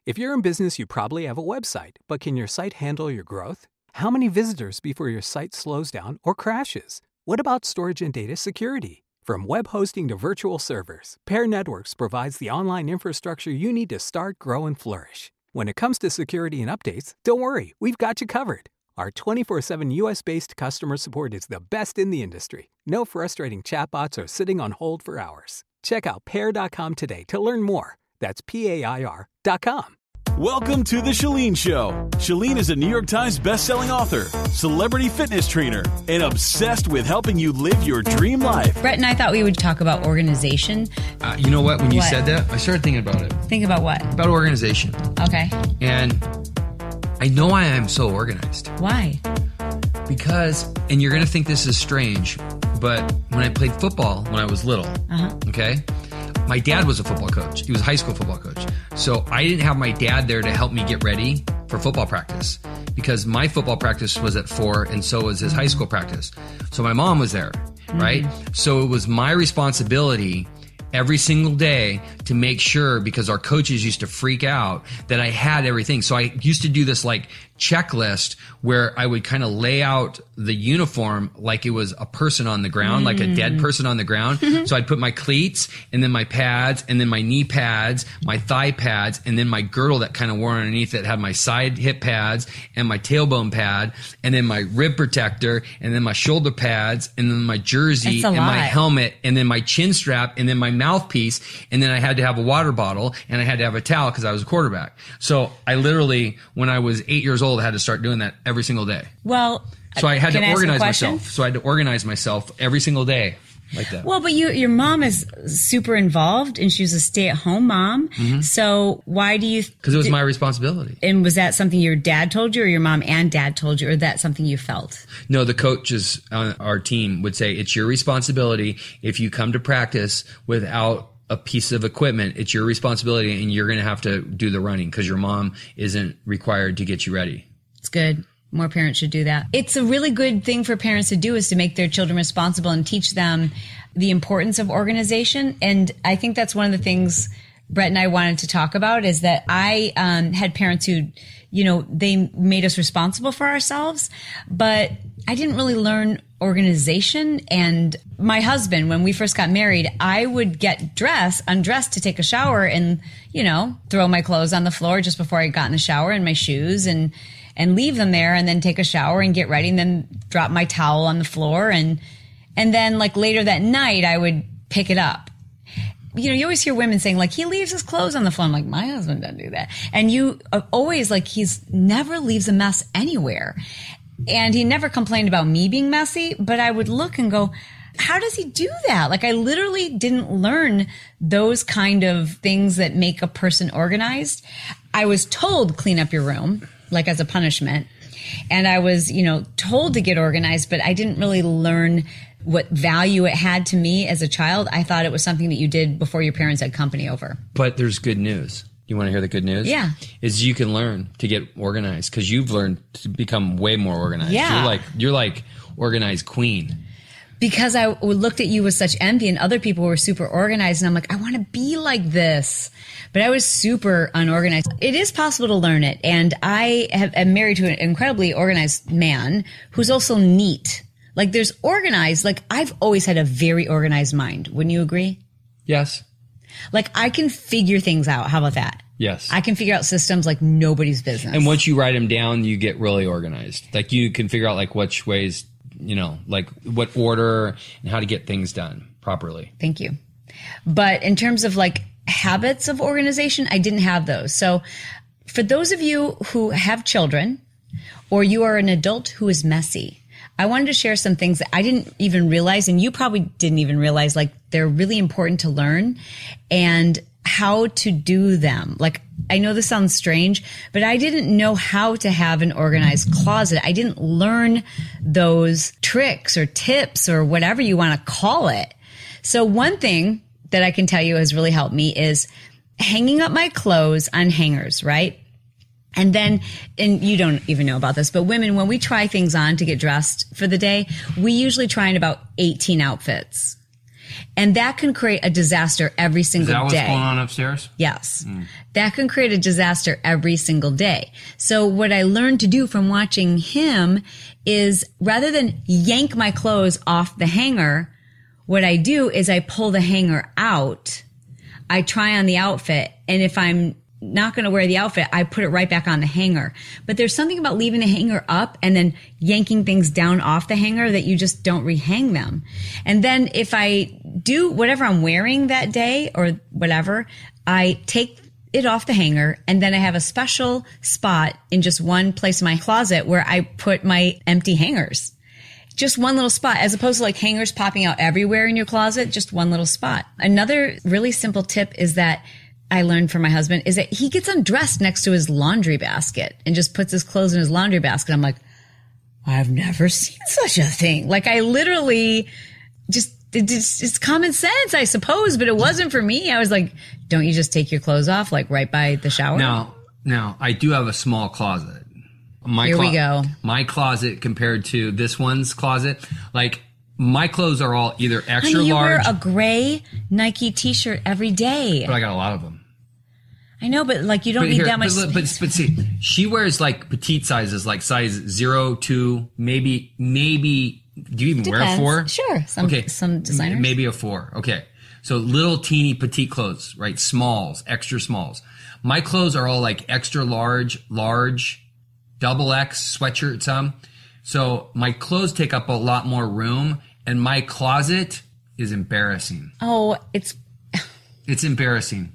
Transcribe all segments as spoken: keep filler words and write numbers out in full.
If you're in business, you probably have a website, but can your site handle your growth? How many visitors before your site slows down or crashes? What about storage and data security? From web hosting to virtual servers, Pair Networks provides the online infrastructure you need to start, grow, and flourish. When it comes to security and updates, don't worry, we've got you covered. Our twenty-four seven U S-based customer support is the best in the industry. No frustrating chatbots or sitting on hold for hours. Check out pair dot com today to learn more. That's P A I R dot com. Welcome to The Chalene Show. Chalene is a New York Times bestselling author, celebrity fitness trainer, and obsessed with helping you live your dream life. Brett and I thought we would talk about organization. Uh, you know what? When you What? said that, I started thinking about it. Think about what? About organization. Okay. And I know why I'm so organized. Why? Because, and you're going to think this is strange, but when I played football when I was little, Uh-huh. okay, my dad was a football coach. He was a high school football coach. So I didn't have my dad there to help me get ready for football practice because my football practice was at four and so was his high school practice. So my mom was there, right? Mm-hmm. So it was my responsibility every single day to make sure, because our coaches used to freak out, that I had everything. So I used to do this like checklist where I would kind of lay out the uniform like it was a person on the ground, mm. like a dead person on the ground. So I'd put my cleats and then my pads and then my knee pads, my thigh pads, and then my girdle that kind of wore underneath that had my side hip pads and my tailbone pad, and then my rib protector, and then my shoulder pads, and then my jersey and my helmet, and then my chin strap, and then my mouthpiece, and then I had to have a water bottle and I had to have a towel because I was a quarterback. So I literally, when I was eight years old, I had to start doing that every single day. Well, so I had can to I ask a organize question? myself. So I had to organize myself every single day like that. Well, but you, your mom is super involved and she was a stay-at-home mom. Mm-hmm. So why do you... Because it was my responsibility. And was that something your dad told you or your mom and dad told you, or that something you felt? No, the coaches on our team would say, it's your responsibility. If you come to practice without a piece of equipment, it's your responsibility and you're going to have to do the running because your mom isn't required to get you ready. It's good. More parents should do that. It's a really good thing for parents to do, is to make their children responsible and teach them the importance of organization. And I think that's one of the things Brett and I wanted to talk about, is that I um, had parents who, you know, they made us responsible for ourselves, but I didn't really learn organization. And my husband, when we first got married, I would get dressed, undressed to take a shower and, you know, throw my clothes on the floor just before I got in the shower and my shoes and, and leave them there and then take a shower and get ready and then drop my towel on the floor. And, and then like later that night, I would pick it up. You know, you always hear women saying like, he leaves his clothes on the floor. I'm like, my husband doesn't do that. And you always like, he's never leaves a mess anywhere. And he never complained about me being messy, but I would look and go, how does he do that? Like, I literally didn't learn those kind of things that make a person organized. I was told clean up your room, like as a punishment. And I was, you know, told to get organized, but I didn't really learn what value it had to me as a child. I thought it was something that you did before your parents had company over. But there's good news. You want to hear the good news? Yeah. Is you can learn to get organized because you've learned to become way more organized. Yeah. You're like, you're like organized queen. Because I looked at you with such envy and other people were super organized. And I'm like, I want to be like this. But I was super unorganized. It is possible to learn it. And I have, am married to an incredibly organized man who's also neat. Like there's organized. Like I've always had a very organized mind. Wouldn't you agree? Yes. Like I can figure things out. How about that? Yes. I can figure out systems like nobody's business. And once you write them down, you get really organized. Like you can figure out like which ways, you know, like what order and how to get things done properly. Thank you. But in terms of like habits of organization, I didn't have those. So for those of you who have children or you are an adult who is messy, I wanted to share some things that I didn't even realize, and you probably didn't even realize, like they're really important to learn and how to do them. Like, I know this sounds strange, but I didn't know how to have an organized closet. I didn't learn those tricks or tips or whatever you want to call it. So one thing that I can tell you has really helped me is hanging up my clothes on hangers, right? And then, and you don't even know about this, but women, when we try things on to get dressed for the day, we usually try in about eighteen outfits. And that can create a disaster every single day. Is that what's day. going on upstairs? Yes. Mm. That can create a disaster every single day. So what I learned to do from watching him is rather than yank my clothes off the hanger, what I do is I pull the hanger out. I try on the outfit. And if I'm not going to wear the outfit, I put it right back on the hanger. But there's something about leaving the hanger up and then yanking things down off the hanger that you just don't rehang them. And then if I do whatever I'm wearing that day or whatever, I take it off the hanger and then I have a special spot in just one place in my closet where I put my empty hangers. Just one little spot, as opposed to like hangers popping out everywhere in your closet, just one little spot. Another really simple tip is that I learned from my husband is that he gets undressed next to his laundry basket and just puts his clothes in his laundry basket. I'm like, I've never seen such a thing. Like I literally just, it's, it's common sense, I suppose, but it wasn't for me. I was like, don't you just take your clothes off like right by the shower? Now, now I do have a small closet. My Here clo- we go. My closet compared to this one's closet, like my clothes are all either extra Honey, you large. wear a gray Nike t-shirt every day. But I got a lot of them. I know, but like you don't But need here, that much but, but, space. but see, she wears like petite sizes, like size zero, two, maybe, maybe. Do you even Depends. wear a four? Sure. Some, okay. some designers. Maybe a four. Okay. So little teeny petite clothes, right? Smalls, extra smalls. My clothes are all like extra large, large, double X sweatshirt, some. So my clothes take up a lot more room and my closet is embarrassing. Oh, it's, It's embarrassing.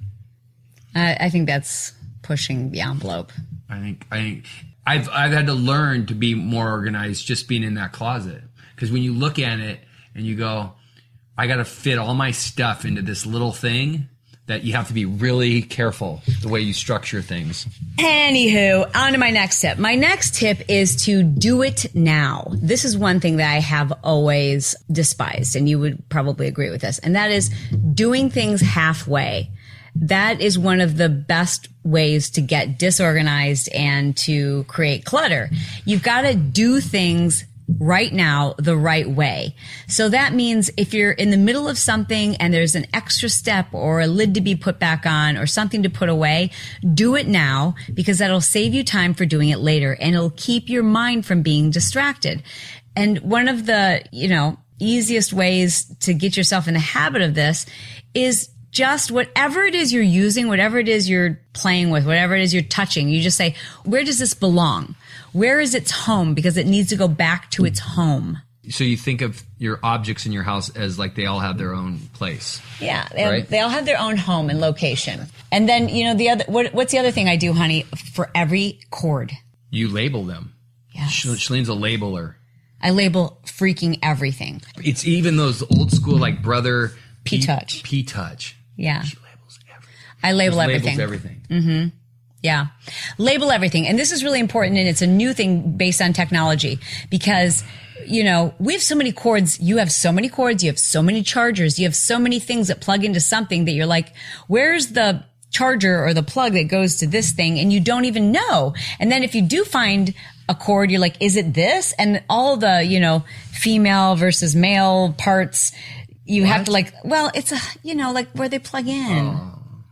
I, I think that's pushing the envelope. I think, I think I've, I've had to learn to be more organized just being in that closet. Cause when you look at it and you go, I got to fit all my stuff into this little thing, that you have to be really careful the way you structure things. Anywho, on to my next tip. My next tip is to do it now. This is one thing that I have always despised, and you would probably agree with this, and that is doing things halfway. That is one of the best ways to get disorganized and to create clutter. You've got to do things right now the right way. So that means if you're in the middle of something and there's an extra step or a lid to be put back on or something to put away, do it now because that'll save you time for doing it later and it'll keep your mind from being distracted. And one of the, you know, easiest ways to get yourself in the habit of this is just whatever it is you're using, whatever it is you're playing with, whatever it is you're touching, you just say, where does this belong? Where is its home? Because it needs to go back to its home. So you think of your objects in your house as like they all have their own place. Yeah, they, right? they all have their own home and location. And then, you know, the other, what, what's the other thing I do, honey, for every cord? You label them. Yes. Shalene's a labeler. I label freaking everything. It's even those old school like Brother P-Touch. P-Touch. Yeah. She labels everything. I label Just everything. Labels everything. Mm-hmm. Yeah. Label everything. And this is really important. And it's a new thing based on technology because, you know, we have so many cords. You have so many cords. You have so many chargers. You have so many things that plug into something that you're like, where's the charger or the plug that goes to this thing? And you don't even know. And then if you do find a cord, you're like, is it this? And all the, you know, female versus male parts, you What? have to like, well, it's a, you know, like where they plug in. Oh.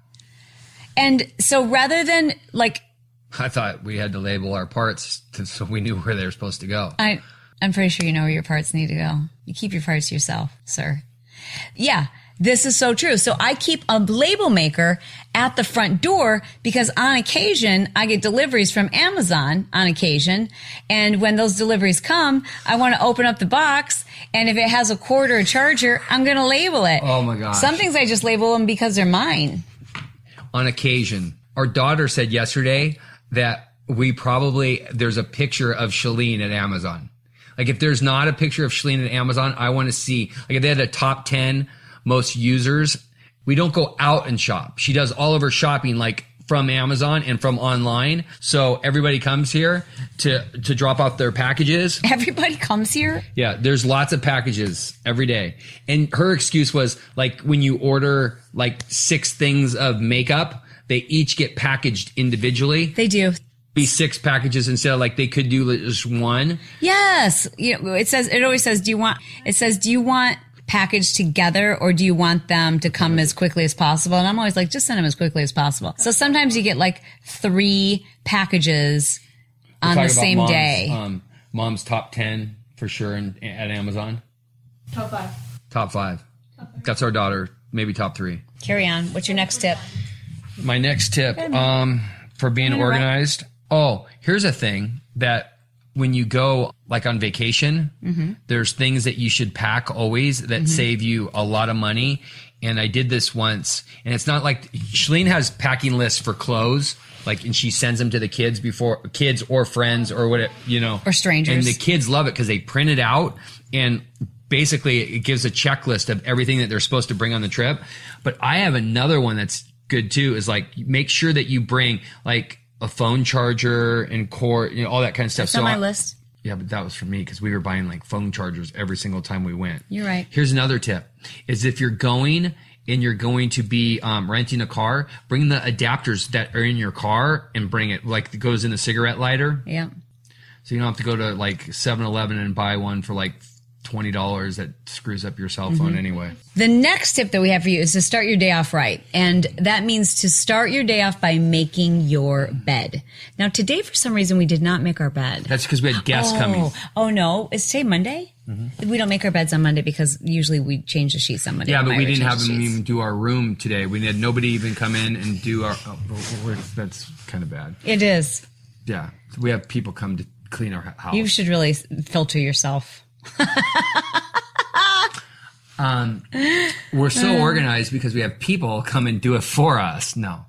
And so rather than like, I thought we had to label our parts to, so we knew where they were supposed to go. I, I'm pretty sure you know where your parts need to go. You keep your parts to yourself, sir. Yeah, this is so true. So I keep a label maker at the front door because on occasion I get deliveries from Amazon on occasion. And when those deliveries come, I want to open up the box. And if it has a cord or a charger, I'm going to label it. Oh my gosh. Some things I just label them because they're mine. On occasion. Our daughter said yesterday that we probably, there's a picture of Shalene at Amazon. Like if there's not a picture of Shalene at Amazon, I want to see, like if they had a top ten most users, we don't go out and shop. She does all of her shopping like from Amazon and from online. So everybody comes here to, to drop off their packages. Everybody comes here. Yeah, there's lots of packages every day. And her excuse was like when you order like six things of makeup, they each get packaged individually. They do. Be six packages instead of like they could do just one. Yes. You know, it says, it always says, do you want, it says, do you want packaged together, or do you want them to come as quickly as possible? And I'm always like, just send them as quickly as possible. So sometimes you get like three packages on the same mom's, day. Um, mom's top ten for sure in, at Amazon. Top five. Top five. Top five. That's our daughter. Maybe top three. Carry on. What's your next tip? My next tip um, for being organized. Oh, here's a thing that when you go like on vacation, mm-hmm. there's things that you should pack always that mm-hmm. save you a lot of money. And I did this once, and it's not like Shalene has packing lists for clothes, like, and she sends them to the kids before kids or friends or whatever, you know, or strangers. And the kids love it because they print it out, and basically it gives a checklist of everything that they're supposed to bring on the trip. But I have another one that's good too, is like, make sure that you bring like a phone charger and cord, you know, all that kind of stuff. That's so on my I, list. Yeah, but that was for me because we were buying like phone chargers every single time we went. You're right. Here's another tip is if you're going and you're going to be um, renting a car, bring the adapters that are in your car and bring it, like it goes in the cigarette lighter. Yeah. So you don't have to go to like seven eleven and buy one for like twenty dollars that screws up your cell phone mm-hmm. anyway. The next tip that we have for you is to start your day off right. And that means to start your day off by making your bed. Now, today, for some reason, we did not make our bed. That's because we had guests oh. coming. Oh, no. Is today Monday? Mm-hmm. We don't make our beds on Monday because usually we change the sheets on Monday. Yeah, but we didn't have them even do our room today. We had nobody even come in and do our... Oh, that's kind of bad. It is. Yeah. We have people come to clean our house. You should really filter yourself. um, we're so organized because we have people come and do it for us. No,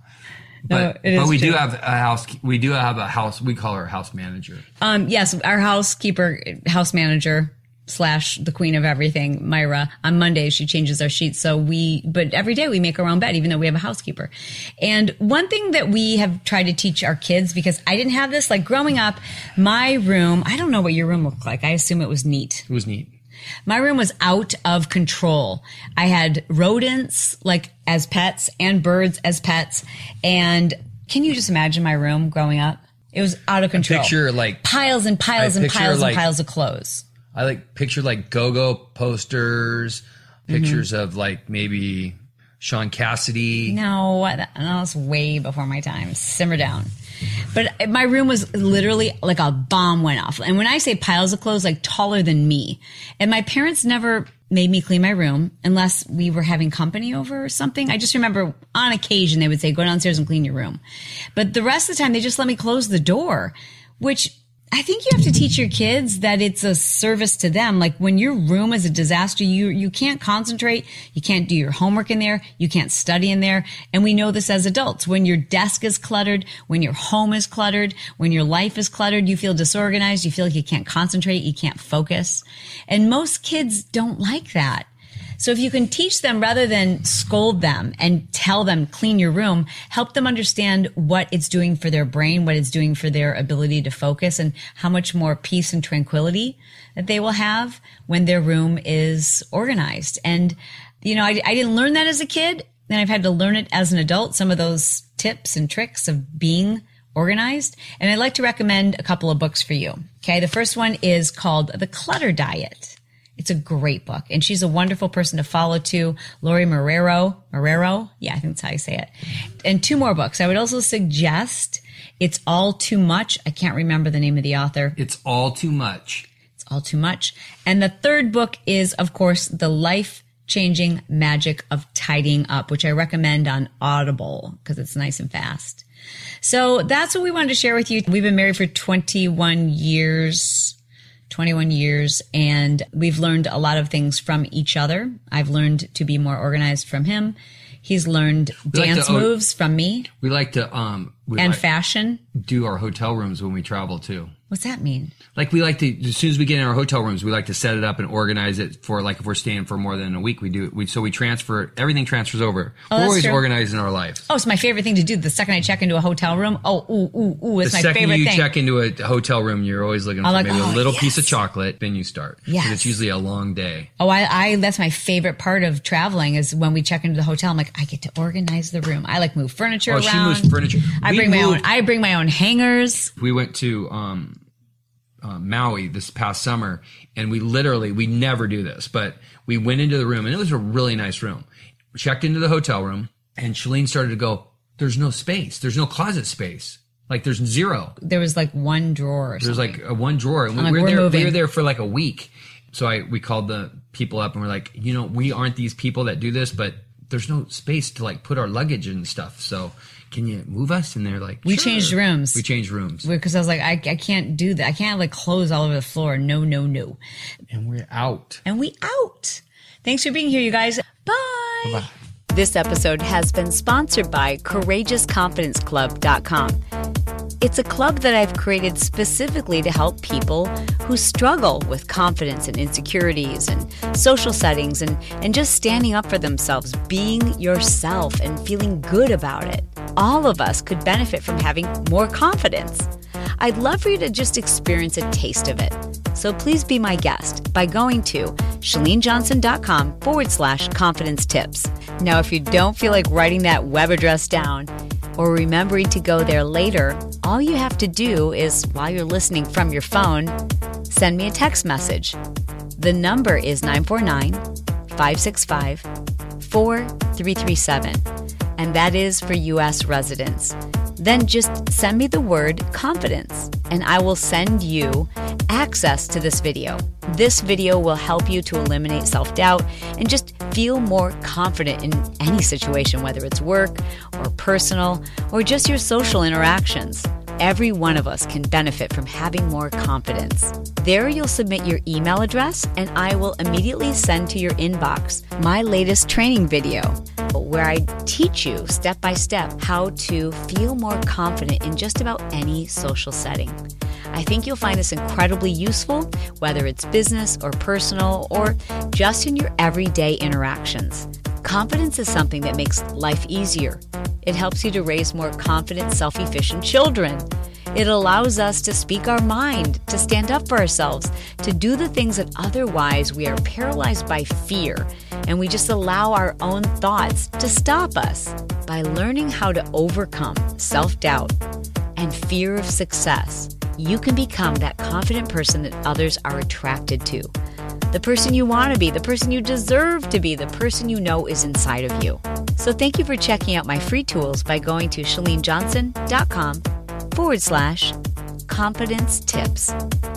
but no, but we true. do have a house. We do have a house. We call her house manager. Um, yes, our housekeeper, house manager slash the queen of everything, Myra. On Mondays she changes our sheets. So we, but every day we make our own bed, even though we have a housekeeper. And one thing that we have tried to teach our kids, because I didn't have this, like growing up, my room, I don't know what your room looked like. I assume it was neat. It was neat. My room was out of control. I had rodents like as pets and birds as pets. And can you just imagine my room growing up? It was out of control. I picture like piles and piles I and piles like, and piles of clothes. I like picture like go-go posters, pictures mm-hmm. of like maybe Sean Cassidy. No, that was way before my time. Simmer down. But my room was literally like a bomb went off. And when I say piles of clothes, like taller than me. And my parents never made me clean my room unless we were having company over or something. I just remember on occasion they would say, go downstairs and clean your room. But the rest of the time they just let me close the door, which I think you have to teach your kids that it's a service to them. Like when your room is a disaster, you you can't concentrate. You can't do your homework in there. You can't study in there. And we know this as adults. When your desk is cluttered, when your home is cluttered, when your life is cluttered, you feel disorganized. You feel like you can't concentrate. You can't focus. And most kids don't like that. So if you can teach them rather than scold them and tell them, clean your room, help them understand what it's doing for their brain, what it's doing for their ability to focus, and how much more peace and tranquility that they will have when their room is organized. And, you know, I, I didn't learn that as a kid, and I've had to learn it as an adult, some of those tips and tricks of being organized. And I'd like to recommend a couple of books for you. Okay. The first one is called The Clutter Diet. It's a great book, and she's a wonderful person to follow too. Lori Marrero, Marrero, yeah, I think that's how you say it. And two more books. I would also suggest It's All Too Much. I can't remember the name of the author. It's All Too Much. It's All Too Much. And the third book is, of course, The Life-Changing Magic of Tidying Up, which I recommend on Audible because it's nice and fast. So that's what we wanted to share with you. We've been married for twenty-one years. twenty-one years, and we've learned a lot of things from each other. I've learned to be more organized from him. He's learned we dance like to, moves from me. We like to um we and like fashion. Do our hotel rooms when we travel too. What's that mean? Like we like to, as soon as we get in our hotel rooms, we like to set it up and organize it for, like, if we're staying for more than a week, we do it. We, so we transfer, everything transfers over. Oh, we're always true. organized in our life. Oh, it's my favorite thing to do. The second I check into a hotel room, oh, ooh, ooh, ooh, it's the my favorite thing. The second you check into a hotel room, you're always looking for like, maybe oh, a little yes. piece of chocolate, then you start. Yes. It's usually a long day. Oh, I, I, that's my favorite part of traveling is when we check into the hotel, I'm like, I get to organize the room. I like move furniture oh, around. she moves furniture. I we bring moved, my own, I bring my own hangers. We went to, um, uh, Maui this past summer, and we literally, we never do this, but we went into the room, and it was a really nice room. We checked into the hotel room, and Chalene started to go, there's no space. There's no closet space. Like there's zero. There was like one drawer or There's something. like a one drawer. And we, like, we, were we're there, moving. we were there for like a week. So I we called the people up and we're like, you know, we aren't these people that do this, but there's no space to like put our luggage and stuff. So can you move us? And they're like, We sure. changed rooms. We changed rooms. Because I was like, I, I can't do that. I can't have like clothes all over the floor. No, no, no. And we're out. And we out. Thanks for being here, you guys. Bye. Bye-bye. This episode has been sponsored by Courageous Confidence Club dot com. It's a club that I've created specifically to help people who struggle with confidence and insecurities and social settings and, and just standing up for themselves, being yourself and feeling good about it. All of us could benefit from having more confidence. I'd love for you to just experience a taste of it. So please be my guest by going to ChaleneJohnson.com forward slash confidence tips. Now, if you don't feel like writing that web address down or remembering to go there later, all you have to do is, while you're listening from your phone, send me a text message. The number is nine four nine, five six five, four three three seven, and that is for U S residents. Then just send me the word confidence, and I will send you access to this video. This video will help you to eliminate self-doubt and just feel more confident in any situation, whether it's work or personal or just your social interactions. Every one of us can benefit from having more confidence. There you'll submit your email address and I will immediately send to your inbox my latest training video where I teach you step by step how to feel more confident in just about any social setting. I think you'll find this incredibly useful, whether it's business or personal or just in your everyday interactions. Confidence is something that makes life easier. It helps you to raise more confident, self-efficient children. It allows us to speak our mind, to stand up for ourselves, to do the things that otherwise we are paralyzed by fear, and we just allow our own thoughts to stop us. By learning how to overcome self-doubt and fear of success, you can become that confident person that others are attracted to. The person you want to be, the person you deserve to be, the person you know is inside of you. So thank you for checking out my free tools by going to ChaleneJohnson.com forward slash confidence tips.